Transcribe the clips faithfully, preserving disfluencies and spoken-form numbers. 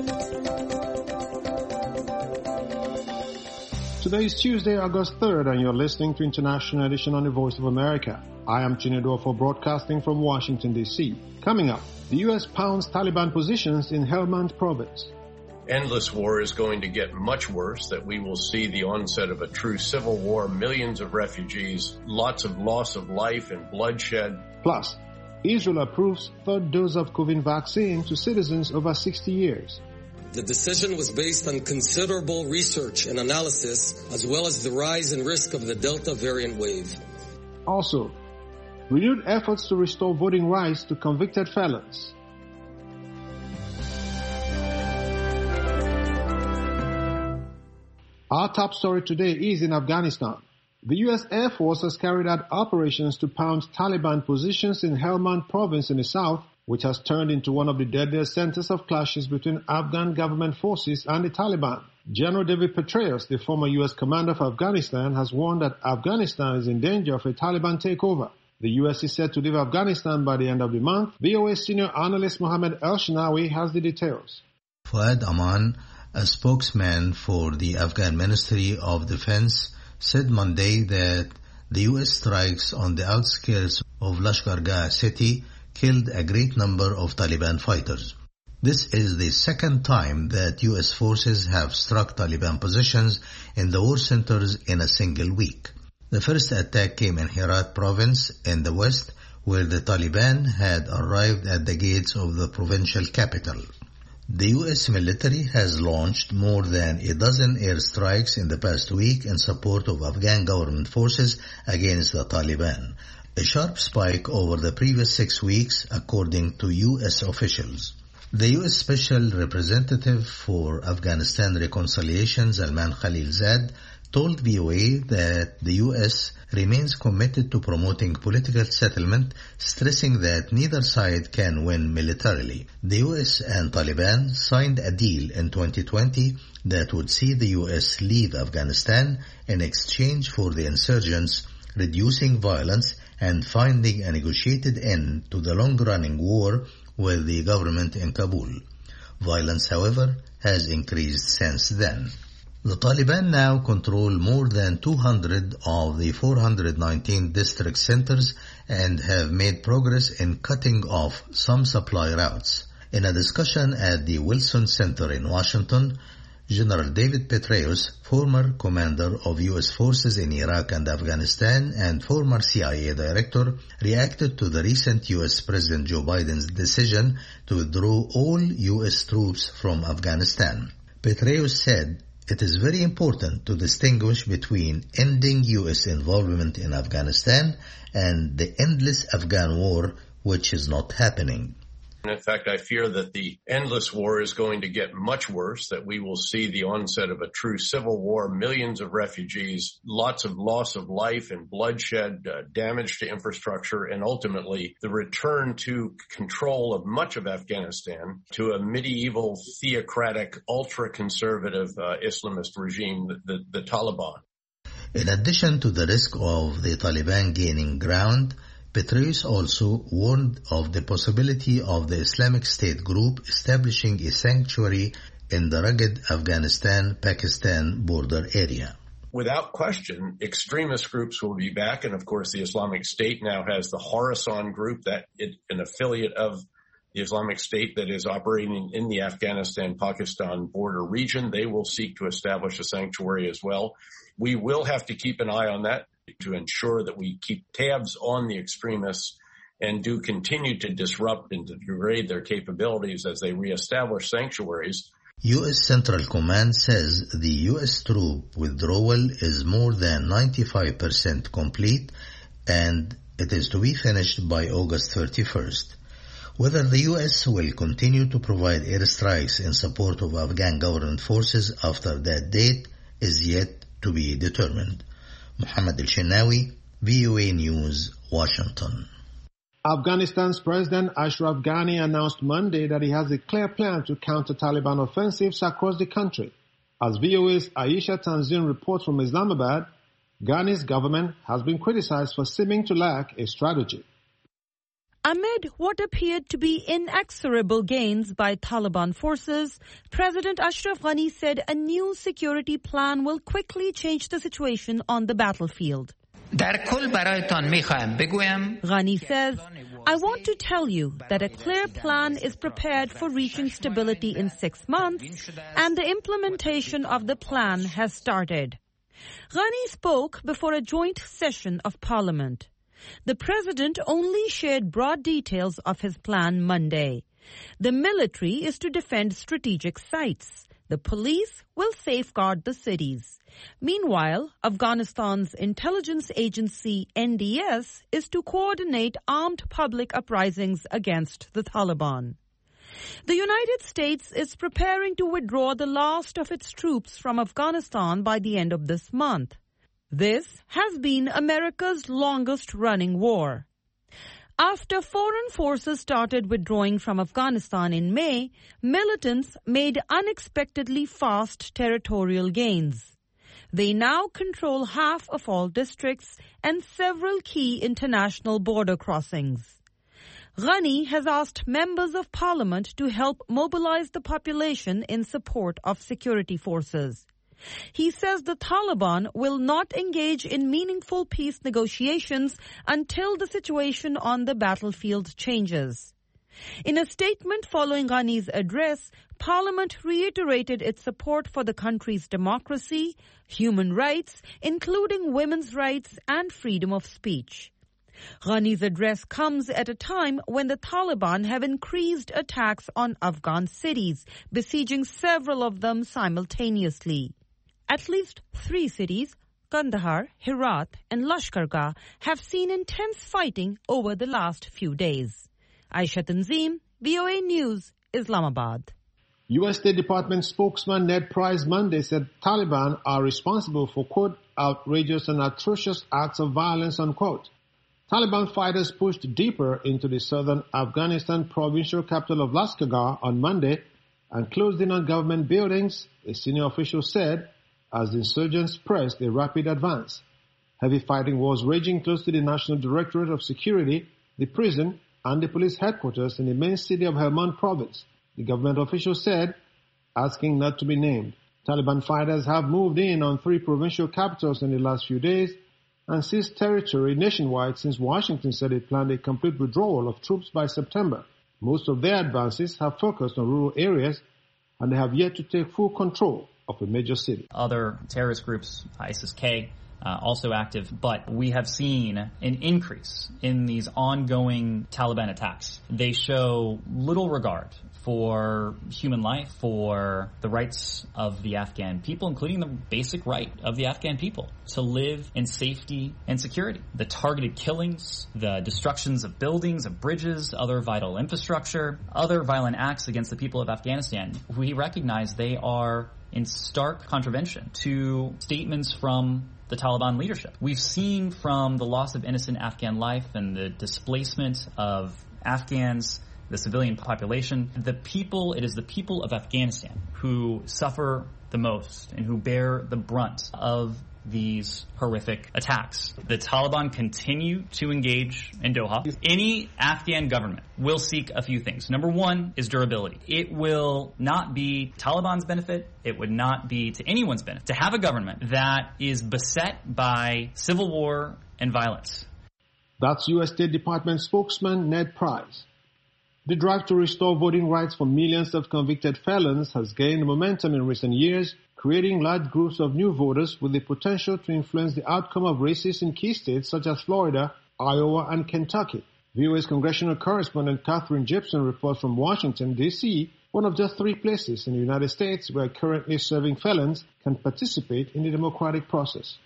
Today is Tuesday, August third, and you're listening to International Edition on the Voice of America. I am Chinedu for broadcasting from Washington, D C. Coming up, the U S pounds Taliban positions in Helmand province. Endless war is going to get much worse, that we will see the onset of a true civil war, millions of refugees, lots of loss of life and bloodshed. Plus, Israel approves third dose of COVID vaccine to citizens over sixty years. The decision was based on considerable research and analysis, as well as the rise in risk of the Delta variant wave. Also, renewed efforts to restore voting rights to convicted felons. Our top story today is in Afghanistan. The U S Air Force has carried out operations to pound Taliban positions in Helmand province in the south, which has turned into one of the deadliest centers of clashes between Afghan government forces and the Taliban. General David Petraeus, the former U S commander of Afghanistan, has warned that Afghanistan is in danger of a Taliban takeover. The U S is set to leave Afghanistan by the end of the month. V O A senior analyst Mohammed El-Shinawi has the details. Fuad Aman, a spokesman for the Afghan Ministry of Defense, said Monday that the U S strikes on the outskirts of Lashkar-Gah city killed a great number of Taliban fighters. This is the second time that U S forces have struck Taliban positions in the war centers in a single week. The first attack came in Herat province in the west, where the Taliban had arrived at the gates of the provincial capital. The U S military has launched more than a dozen airstrikes in the past week in support of Afghan government forces against the Taliban, a sharp spike over the previous six weeks, according to U S officials. The U S Special Representative for Afghanistan Reconciliation, Zalman Khalilzad, told V O A that the U S remains committed to promoting political settlement, stressing that neither side can win militarily. The U S and Taliban signed a deal in twenty twenty that would see the U S leave Afghanistan in exchange for the insurgents, reducing violence and finding a negotiated end to the long-running war with the government in Kabul. Violence, however, has increased since then. The Taliban now control more than two hundred of the four hundred nineteen district centers and have made progress in cutting off some supply routes. In a discussion at the Wilson Center in Washington, General David Petraeus, former commander of U S forces in Iraq and Afghanistan and former C I A director, reacted to the recent U S President Joe Biden's decision to withdraw all U S troops from Afghanistan. Petraeus said, "It is very important to distinguish between ending U S involvement in Afghanistan and the endless Afghan war, which is not happening." In fact, I fear that the endless war is going to get much worse, that we will see the onset of a true civil war, millions of refugees, lots of loss of life and bloodshed, uh, damage to infrastructure, and ultimately the return to control of much of Afghanistan to a medieval, theocratic, ultra-conservative uh, Islamist regime, the, the, the Taliban. In addition to the risk of the Taliban gaining ground, Petraeus also warned of the possibility of the Islamic State group establishing a sanctuary in the rugged Afghanistan-Pakistan border area. Without question, extremist groups will be back, and of course the Islamic State now has the Khorasan group, that it, an affiliate of the Islamic State that is operating in the Afghanistan-Pakistan border region. They will seek to establish a sanctuary as well. We will have to keep an eye on that to ensure that we keep tabs on the extremists and do continue to disrupt and to degrade their capabilities as they reestablish sanctuaries. U S Central Command says the U S troop withdrawal is more than ninety-five percent complete and it is to be finished by August thirty-first. Whether the U S will continue to provide airstrikes in support of Afghan government forces after that date is yet to be determined. Mohammed El-Shinawi, V O A News, Washington. Afghanistan's President Ashraf Ghani announced Monday that he has a clear plan to counter Taliban offensives across the country. As V O A's Aisha Tanzin reports from Islamabad, Ghani's government has been criticized for seeming to lack a strategy. Amid what appeared to be inexorable gains by Taliban forces, President Ashraf Ghani said a new security plan will quickly change the situation on the battlefield. Ghani says, I want to tell you that a clear plan is prepared for reaching stability in six months, and the implementation of the plan has started. Ghani spoke before a joint session of Parliament. The president only shared broad details of his plan Monday. The military is to defend strategic sites. The police will safeguard the cities. Meanwhile, Afghanistan's intelligence agency N D S is to coordinate armed public uprisings against the Taliban. The United States is preparing to withdraw the last of its troops from Afghanistan by the end of this month. This has been America's longest-running war. After foreign forces started withdrawing from Afghanistan in May, militants made unexpectedly fast territorial gains. They now control half of all districts and several key international border crossings. Ghani has asked members of parliament to help mobilize the population in support of security forces. He says the Taliban will not engage in meaningful peace negotiations until the situation on the battlefield changes. In a statement following Ghani's address, Parliament reiterated its support for the country's democracy, human rights, including women's rights and freedom of speech. Ghani's address comes at a time when the Taliban have increased attacks on Afghan cities, besieging several of them simultaneously. At least three cities, Kandahar, Herat, and Lashkargah, have seen intense fighting over the last few days. Aisha Tanzim, V O A News, Islamabad. U S State Department spokesman Ned Price Monday said Taliban are responsible for, quote, outrageous and atrocious acts of violence, unquote. Taliban fighters pushed deeper into the southern Afghanistan provincial capital of Lashkargah on Monday and closed in on government buildings, a senior official said, as the insurgents pressed a rapid advance. Heavy fighting was raging close to the National Directorate of Security, the prison, and the police headquarters in the main city of Helmand province, the government official said, asking not to be named. Taliban fighters have moved in on three provincial capitals in the last few days and seized territory nationwide since Washington said it planned a complete withdrawal of troops by September. Most of their advances have focused on rural areas, and they have yet to take full control of a major city. Other terrorist groups, ISIS-K, uh, also active, but we have seen an increase in these ongoing Taliban attacks. They show little regard for human life, for the rights of the Afghan people, including the basic right of the Afghan people to live in safety and security. The targeted killings, the destructions of buildings, of bridges, other vital infrastructure, other violent acts against the people of Afghanistan, we recognize they are in stark contravention to statements from the Taliban leadership. We've seen from the loss of innocent Afghan life and the displacement of Afghans, the civilian population, the people, it is the people of Afghanistan who suffer the most and who bear the brunt of these horrific attacks. The Taliban continue to engage in Doha. Any Afghan government will seek a few things. Number one is durability. It will not be Taliban's benefit. It would not be to anyone's benefit to have a government that is beset by civil war and violence. That's U S State Department spokesman Ned Price. The drive to restore voting rights for millions of convicted felons has gained momentum in recent years, creating large groups of new voters with the potential to influence the outcome of races in key states such as Florida, Iowa, and Kentucky. V O A's congressional correspondent Catherine Gibson reports from Washington, D C, one of just three places in the United States where currently serving felons can participate in the democratic process.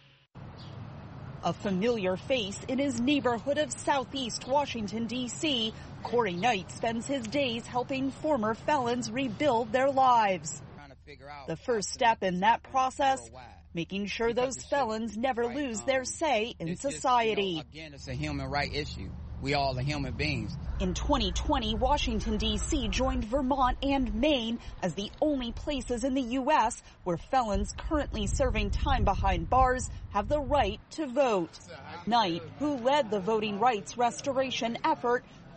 A familiar face in his neighborhood of southeast Washington, D C, Corey Knight spends his days helping former felons rebuild their lives. The first step in that process, making sure those felons never lose their say in society. Again, it's a human right issue. We all are human beings. In twenty twenty, Washington, D C joined Vermont and Maine as the only places in the U S where felons currently serving time behind bars have the right to vote. Knight, who led the voting rights restoration effort,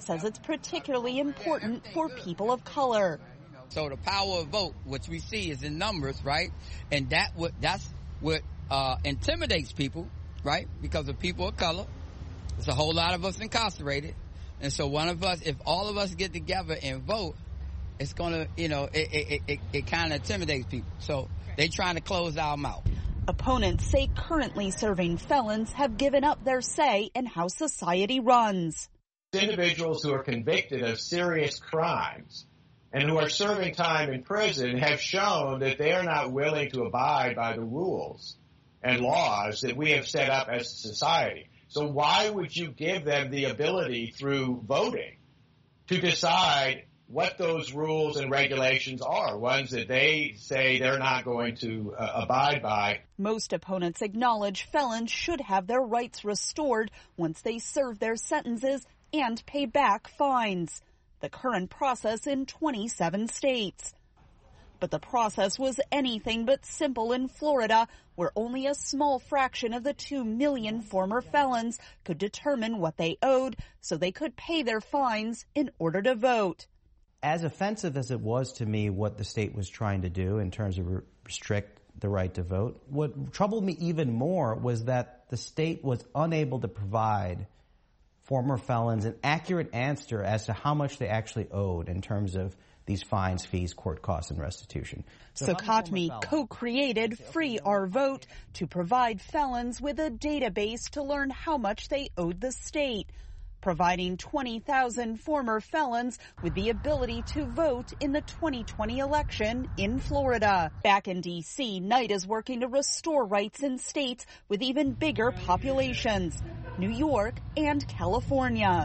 says it's particularly important for people of color. So the power of vote, which we see is in numbers, right? And that what that's what uh, intimidates people, right? Because of people of color. There's a whole lot of us incarcerated. And so one of us, if all of us get together and vote, it's going to, you know, it, it, it, it kind of intimidates people. So they're trying to close our mouth. Opponents say currently serving felons have given up their say in how society runs. Individuals who are convicted of serious crimes and who are serving time in prison have shown that they are not willing to abide by the rules and laws that we have set up as a society. So why would you give them the ability through voting to decide what those rules and regulations are, ones that they say they're not going to uh, abide by? Most opponents acknowledge felons should have their rights restored once they serve their sentences and pay back fines. The current process in twenty-seven states. But the process was anything but simple in Florida, where only a small fraction of the two million former felons could determine what they owed so they could pay their fines in order to vote. As offensive as it was to me what the state was trying to do in terms of re- restrict the right to vote, what troubled me even more was that the state was unable to provide former felons an accurate answer as to how much they actually owed in terms of these fines, fees, court costs, and restitution. So Khatmi co-created Free Our Vote to provide felons with a database to learn how much they owed the state, providing twenty thousand former felons with the ability to vote in the twenty twenty election in Florida. Back in D C, Knight is working to restore rights in states with even bigger populations, New York and California.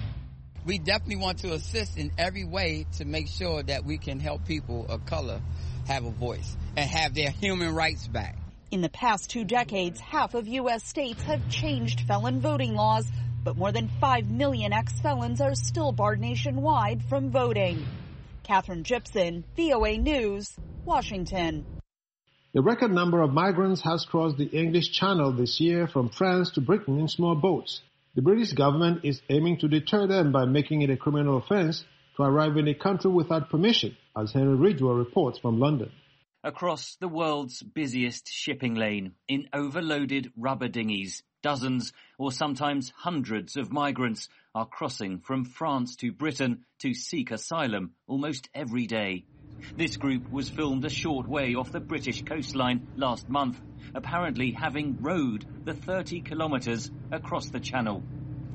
We definitely want to assist in every way to make sure that we can help people of color have a voice and have their human rights back. In the past two decades, half of U S states have changed felon voting laws, but more than five million ex-felons are still barred nationwide from voting. Catherine Gibson, V O A News, Washington. The record number of migrants has crossed the English Channel this year from France to Britain in small boats. The British government is aiming to deter them by making it a criminal offence to arrive in a country without permission, as Henry Ridgwell reports from London. Across the world's busiest shipping lane, in overloaded rubber dinghies, dozens or sometimes hundreds of migrants are crossing from France to Britain to seek asylum almost every day. This group was filmed a short way off the British coastline last month, apparently having rowed the thirty kilometres across the channel.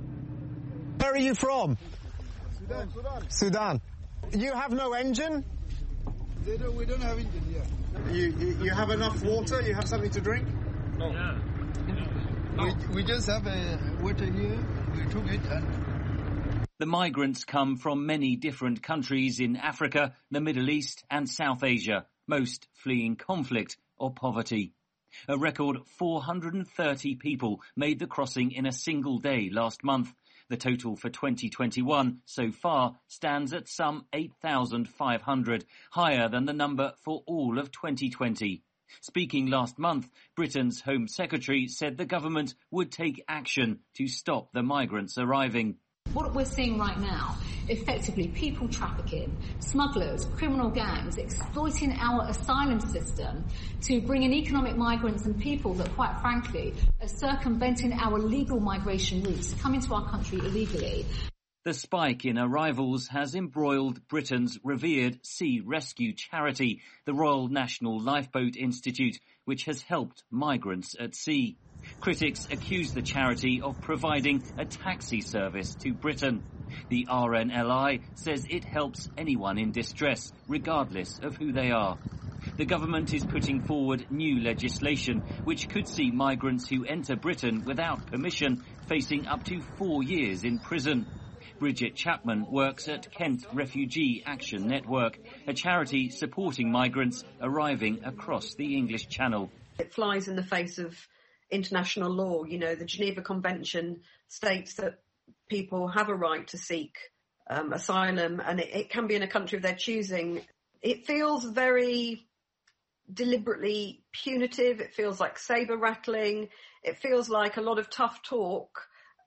Where are you from? Sudan. Sudan. Sudan. You have no engine? They don't, we don't have engine, yeah. You, you, you have enough water? You have something to drink? No. Yeah. No. We, we just have a water here. We took it and... The migrants come from many different countries in Africa, the Middle East and South Asia, most fleeing conflict or poverty. A record four hundred thirty people made the crossing in a single day last month. The total for twenty twenty-one so far stands at some eight thousand five hundred, higher than the number for all of twenty twenty. Speaking last month, Britain's Home Secretary said the government would take action to stop the migrants arriving. What we're seeing right now, effectively people trafficking, smugglers, criminal gangs, exploiting our asylum system to bring in economic migrants and people that, quite frankly, are circumventing our legal migration routes, coming to our country illegally. The spike in arrivals has embroiled Britain's revered sea rescue charity, the Royal National Lifeboat Institute, which has helped migrants at sea. Critics accuse the charity of providing a taxi service to Britain. The R N L I says it helps anyone in distress, regardless of who they are. The government is putting forward new legislation which could see migrants who enter Britain without permission facing up to four years in prison. Bridget Chapman works at Kent Refugee Action Network, a charity supporting migrants arriving across the English Channel. It flies in the face of international law. You know, the Geneva Convention states that people have a right to seek um, asylum, and it, it can be in a country of their choosing. It feels very deliberately punitive. It feels like saber rattling. It feels like a lot of tough talk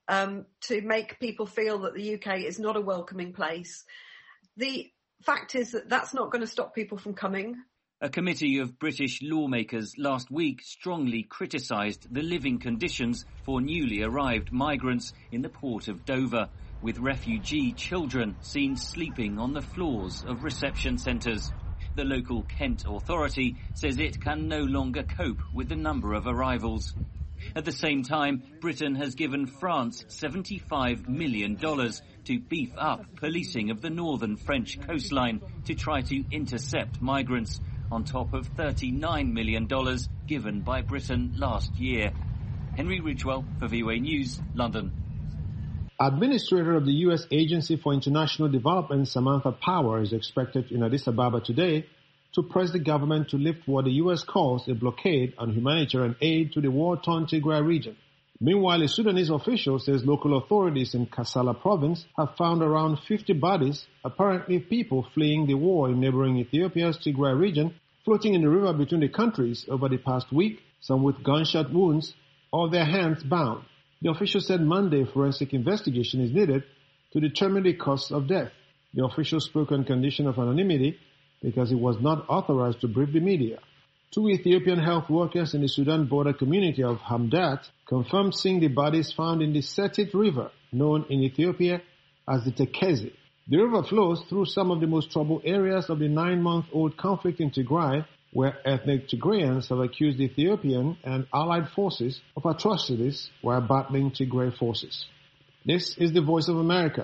um, to make people feel that the U K is not a welcoming place. The fact is that that's not going to stop people from coming. A committee of British lawmakers last week strongly criticised the living conditions for newly arrived migrants in the port of Dover, with refugee children seen sleeping on the floors of reception centres. The local Kent authority says it can no longer cope with the number of arrivals. At the same time, Britain has given France seventy-five million dollars to beef up policing of the northern French coastline to try to intercept migrants, on top of thirty-nine million dollars given by Britain last year. Henry Ridgwell for V O A News, London. Administrator of the U S Agency for International Development, Samantha Power, is expected in Addis Ababa today to press the government to lift what the U S calls a blockade on humanitarian aid to the war-torn Tigray region. Meanwhile, a Sudanese official says local authorities in Kassala province have found around fifty bodies, apparently people fleeing the war in neighboring Ethiopia's Tigray region, floating in the river between the countries over the past week, some with gunshot wounds or their hands bound. The official said Monday forensic investigation is needed to determine the cause of death. The official spoke on condition of anonymity because he was not authorized to brief the media. Two Ethiopian health workers in the Sudan border community of Hamdat confirmed seeing the bodies found in the Setit River, known in Ethiopia as the Tekezi. The river flows through some of the most troubled areas of the nine-month-old conflict in Tigray, where ethnic Tigrayans have accused Ethiopian and allied forces of atrocities while battling Tigray forces. This is the Voice of America.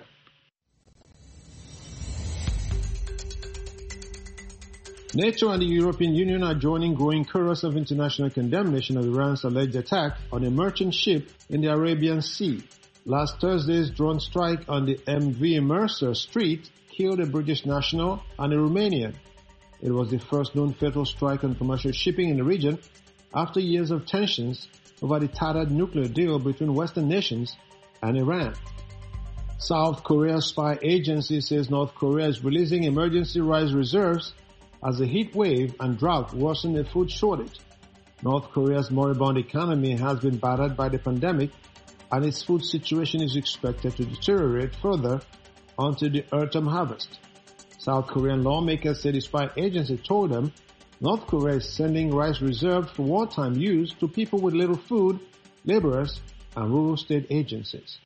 NATO and the European Union are joining growing chorus of international condemnation of Iran's alleged attack on a merchant ship in the Arabian Sea. Last Thursday's drone strike on the M V Mercer Strait killed a British national and a Romanian. It was the first known fatal strike on commercial shipping in the region after years of tensions over the tattered nuclear deal between Western nations and Iran. South Korea's spy agency says North Korea is releasing emergency rice reserves as the heat wave and drought worsen a food shortage. North Korea's moribund economy has been battered by the pandemic, and its food situation is expected to deteriorate further until the autumn harvest. South Korean lawmakers say the spy agency told them North Korea is sending rice reserved for wartime use to people with little food, laborers, and rural state agencies.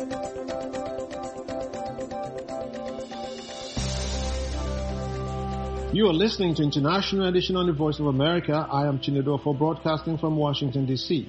You are listening to International Edition on the Voice of America. I am Chinedu for broadcasting from Washington, D C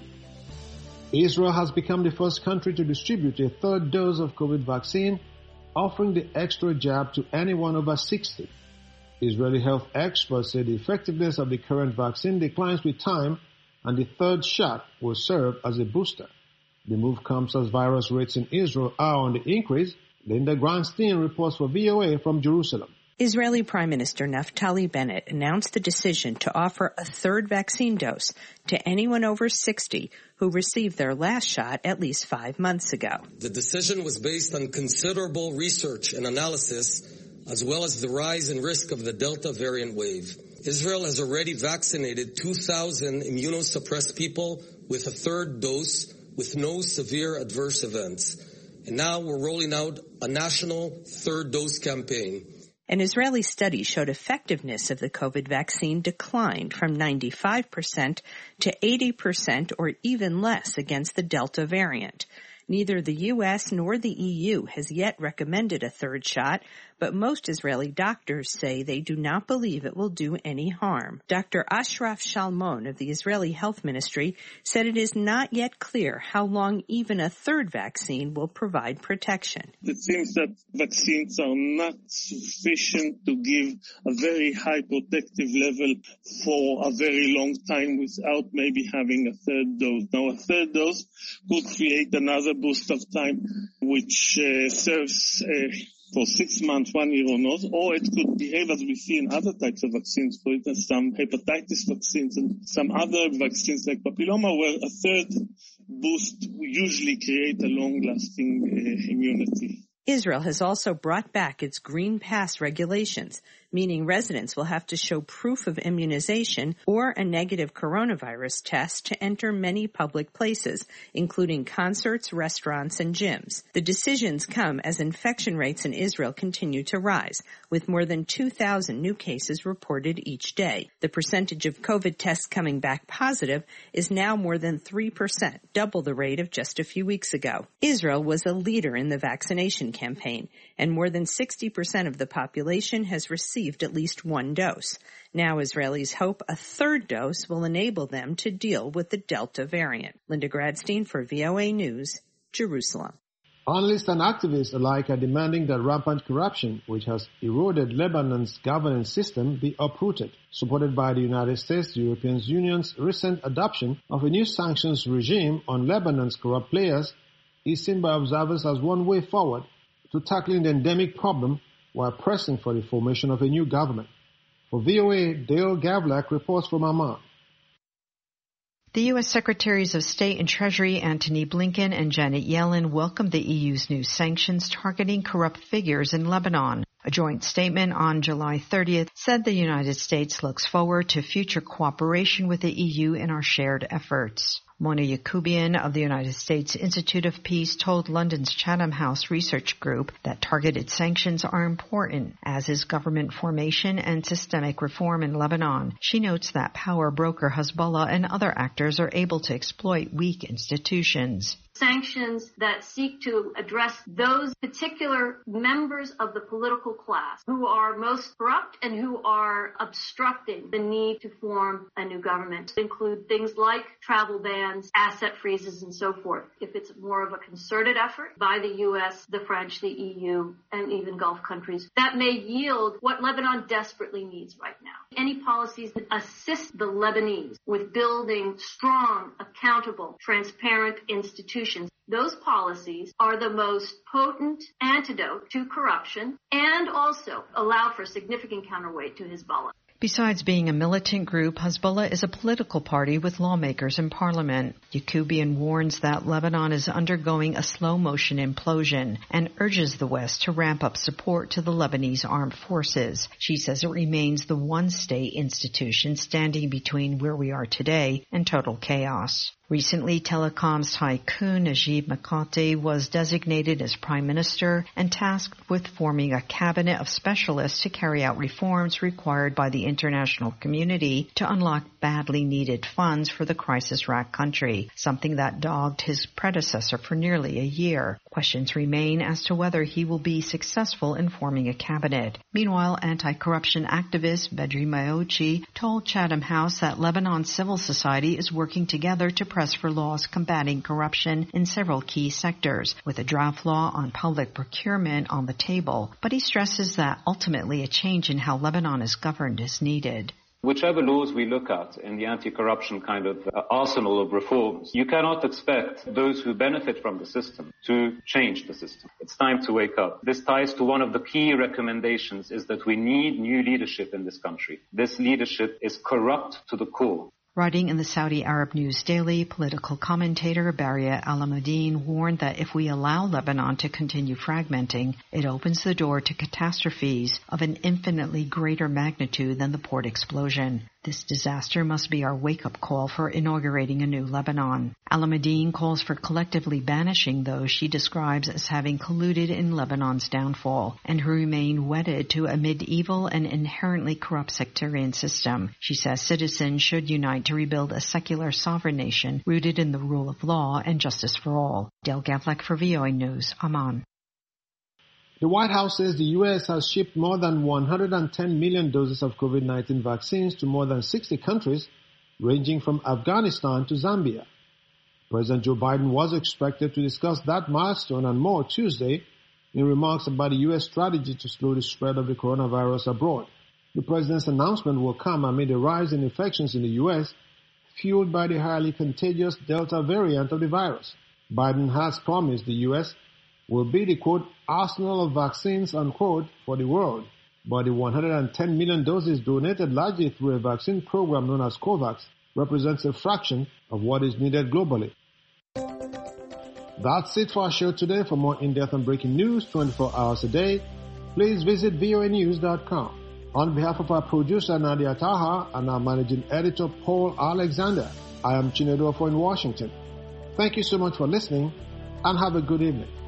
Israel has become the first country to distribute a third dose of COVID vaccine, offering the extra jab to anyone over sixty. Israeli health experts say the effectiveness of the current vaccine declines with time, and the third shot will serve as a booster. The move comes as virus rates in Israel are on the increase. Linda Granstein reports for V O A from Jerusalem. Israeli Prime Minister Naftali Bennett announced the decision to offer a third vaccine dose to anyone over sixty who received their last shot at least five months ago. The decision was based on considerable research and analysis, as well as the rise in risk of the Delta variant wave. Israel has already vaccinated two thousand immunosuppressed people with a third dose with no severe adverse events. And now we're rolling out a national third dose campaign. An Israeli study showed effectiveness of the COVID vaccine declined from ninety-five percent to eighty percent or even less against the Delta variant. Neither the U S nor the E U has yet recommended a third shot, but most Israeli doctors say they do not believe it will do any harm. Doctor Ashraf Shalmon of the Israeli Health Ministry said it is not yet clear how long even a third vaccine will provide protection. It seems that vaccines are not sufficient to give a very high protective level for a very long time without maybe having a third dose. Now, a third dose could create another boost of time which uh, serves uh, for six months, one year or not, or it could behave as we see in other types of vaccines, for instance, some hepatitis vaccines and some other vaccines like papilloma, where a third boost usually create a long-lasting uh, immunity. Israel has also brought back its Green Pass regulations, meaning residents will have to show proof of immunization or a negative coronavirus test to enter many public places, including concerts, restaurants, and gyms. The decisions come as infection rates in Israel continue to rise, with more than two thousand new cases reported each day. The percentage of COVID tests coming back positive is now more than three percent, double the rate of just a few weeks ago. Israel was a leader in the vaccination campaign, and more than sixty percent of the population has received at least one dose. Now Israelis hope a third dose will enable them to deal with the Delta variant. Linda Gradstein for V O A News, Jerusalem. Analysts and activists alike are demanding that rampant corruption, which has eroded Lebanon's governance system, be uprooted. Supported by the United States, the European Union's recent adoption of a new sanctions regime on Lebanon's corrupt players is seen by observers as one way forward to tackling the endemic problem while pressing for the formation of a new government. For V O A, Dale Gavlak reports from Amman. The U S Secretaries of State and Treasury Antony Blinken and Janet Yellen welcomed the E U's new sanctions targeting corrupt figures in Lebanon. A joint statement on July thirtieth said the United States looks forward to future cooperation with the E U in our shared efforts. Mona Yakubian of the United States Institute of Peace told London's Chatham House Research Group that targeted sanctions are important, as is government formation and systemic reform in Lebanon. She notes that power broker Hezbollah and other actors are able to exploit weak institutions. Sanctions that seek to address those particular members of the political class who are most corrupt and who are obstructing the need to form a new government include things like travel bans, asset freezes, and so forth. If it's more of a concerted effort by the U S, the French, the E U, and even Gulf countries, that may yield what Lebanon desperately needs right now. Any policies that assist the Lebanese with building strong, accountable, transparent institutions. Those policies are the most potent antidote to corruption and also allow for significant counterweight to Hezbollah. Besides being a militant group, Hezbollah is a political party with lawmakers in parliament. Yakubian warns that Lebanon is undergoing a slow-motion implosion and urges the West to ramp up support to the Lebanese armed forces. She says it remains the one-state institution standing between where we are today and total chaos. Recently, telecoms tycoon Najib Mikati was designated as prime minister and tasked with forming a cabinet of specialists to carry out reforms required by the international community to unlock badly needed funds for the crisis-racked country, something that dogged his predecessor for nearly a year. Questions remain as to whether he will be successful in forming a cabinet. Meanwhile, anti-corruption activist Bedri Mayochi told Chatham House that Lebanon's civil society is working together to press for laws combating corruption in several key sectors, with a draft law on public procurement on the table. But he stresses that ultimately a change in how Lebanon is governed is needed. Whichever laws we look at in the anti-corruption kind of uh, arsenal of reforms, you cannot expect those who benefit from the system to change the system. It's time to wake up. This ties to one of the key recommendations, is that we need new leadership in this country. This leadership is corrupt to the core. Writing in the Saudi Arab News Daily, political commentator Baria Alamuddin warned that if we allow Lebanon to continue fragmenting, it opens the door to catastrophes of an infinitely greater magnitude than the port explosion. This disaster must be our wake-up call for inaugurating a new Lebanon. Alamuddin calls for collectively banishing those she describes as having colluded in Lebanon's downfall and who remain wedded to a medieval and inherently corrupt sectarian system. She says citizens should unite to rebuild a secular sovereign nation rooted in the rule of law and justice for all. Del Gavlak for V O A News, Amman. The White House says the U S has shipped more than one hundred ten million doses of COVID nineteen vaccines to more than sixty countries, ranging from Afghanistan to Zambia. President Joe Biden was expected to discuss that milestone and more Tuesday in remarks about the U S strategy to slow the spread of the coronavirus abroad. The president's announcement will come amid a rise in infections in the U S, fueled by the highly contagious Delta variant of the virus. Biden has promised the U S will be the, quote, arsenal of vaccines, unquote, for the world. But the one hundred ten million doses donated largely through a vaccine program known as COVAX represents a fraction of what is needed globally. That's it for our show today. For more in-depth and breaking news twenty-four hours a day, please visit V O A news dot com. On behalf of our producer Nadia Taha and our managing editor Paul Alexander, I am Chinedu Ofo in Washington. Thank you so much for listening and have a good evening.